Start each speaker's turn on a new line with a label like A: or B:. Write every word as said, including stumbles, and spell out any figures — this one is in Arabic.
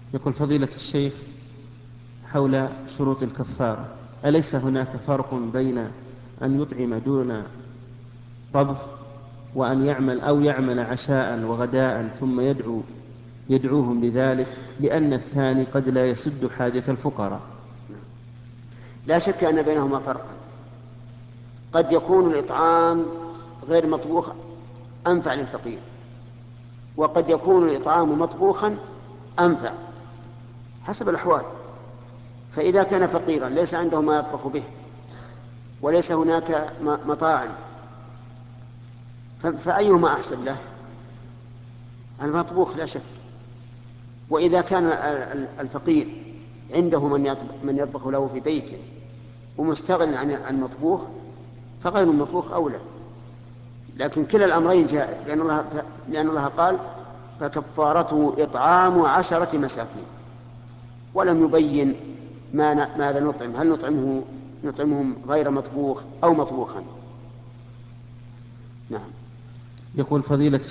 A: يقول فضيلة الشيخ حول شروط الكفارة، أليس هناك فرق بين أن يطعم دون طبخ وأن يعمل أو يعمل عشاء وغداء ثم يدعو يدعوهم لذلك، لأن الثاني قد لا يسد حاجة الفقراء؟
B: لا شك أن بينهما فرقا. قد يكون الإطعام غير مطبوخ أنفع للفقير، وقد يكون الإطعام مطبوخا أنفع، حسب الأحوال. فإذا كان فقيرا ليس عنده ما يطبخ به وليس هناك مطاعم، فأيهما أحسن له؟ المطبوخ لا شك. وإذا كان الفقير عنده من يطبخ له في بيته ومستغن عن المطبوخ فغير المطبوخ أولى. لكن كلا الأمرين جائز، لأن الله, لأن الله قال فكفارته إطعام عشرة مساكين، ولم يبين ما ماذا نطعم، هل نطعمه نطعمهم غير مطبوخ أو مطبوخا. نعم.
A: يقول فضيلة